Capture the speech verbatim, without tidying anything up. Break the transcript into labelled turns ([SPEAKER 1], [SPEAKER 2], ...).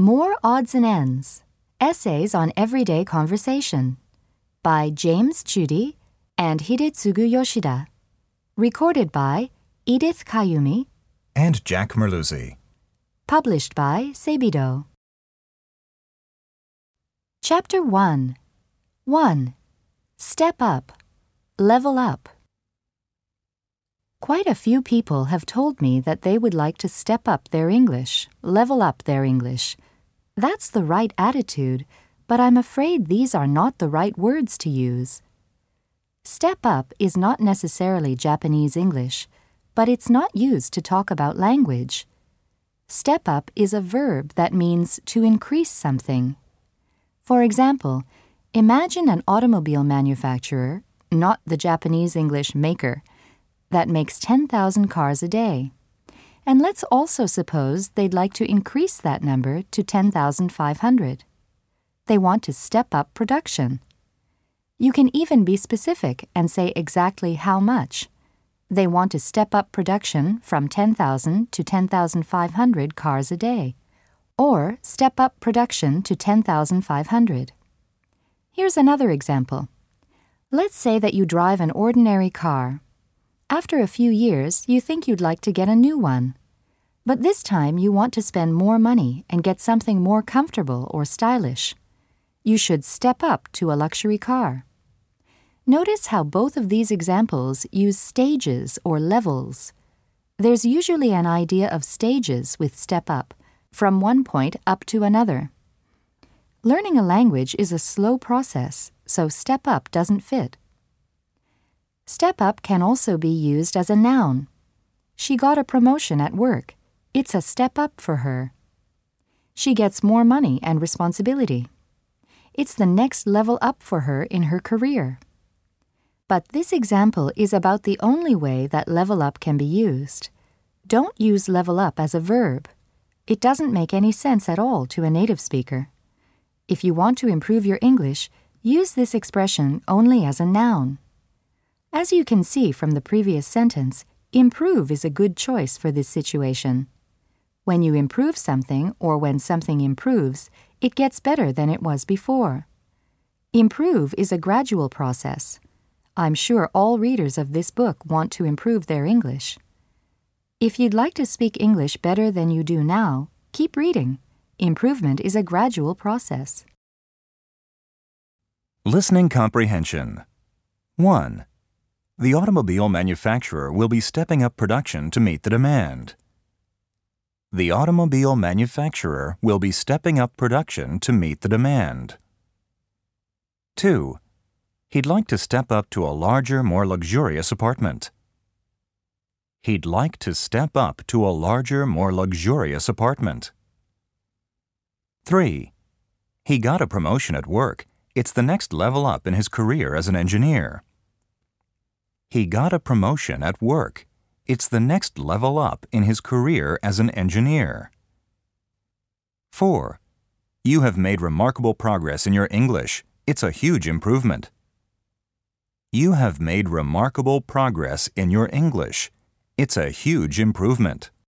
[SPEAKER 1] More Odds and Ends, Essays on Everyday Conversation by James Judy and Hidetsugu Yoshida. Recorded by Edith Kayumi
[SPEAKER 2] and Jack Merluzzi.
[SPEAKER 1] Published by Seibido. Chapter one. one. Step Up. Level Up. Quite a few people have told me that they would like to step up their English, level up their English. That's the right attitude, but I'm afraid these are not the right words to use. Step up is not necessarily Japanese English, but it's not used to talk about language. Step up is a verb that means to increase something. For example, imagine an automobile manufacturer, not the Japanese English maker, that makes ten thousand cars a day. And let's also suppose they'd like to increase that number to ten thousand five hundred. They want to step up production. You can even be specific and say exactly how much. They want to step up production from ten thousand to ten thousand five hundred cars a day, or step up production to ten thousand five hundred. Here's another example. Let's say that you drive an ordinary car. After a few years, you think you'd like to get a new one. But this time you want to spend more money and get something more comfortable or stylish. You should step up to a luxury car. Notice how both of these examples use stages or levels. There's usually an idea of stages with step up, from one point up to another. Learning a language is a slow process, so step up doesn't fit. Step up can also be used as a noun. She got a promotion at work. It's a step up for her. She gets more money and responsibility. It's the next level up for her in her career. But this example is about the only way that level up can be used. Don't use level up as a verb. It doesn't make any sense at all to a native speaker. If you want to improve your English, use this expression only as a noun. As you can see from the previous sentence, improve is a good choice for this situation. When you improve something or when something improves, it gets better than it was before. Improve is a gradual process. I'm sure all readers of this book want to improve their English. If you'd like to speak English better than you do now, keep reading. Improvement is a gradual process.
[SPEAKER 2] Listening comprehension. one. The automobile manufacturer will be stepping up production to meet the demand. The automobile manufacturer will be stepping up production to meet the demand. two. He'd like to step up to a larger, more luxurious apartment. He'd like to step up to a larger, more luxurious apartment. three. He got a promotion at work. It's the next level up in his career as an engineer. He got a promotion at work. It's the next level up in his career as an engineer. four. You have made remarkable progress in your English. It's a huge improvement. You have made remarkable progress in your English. It's a huge improvement.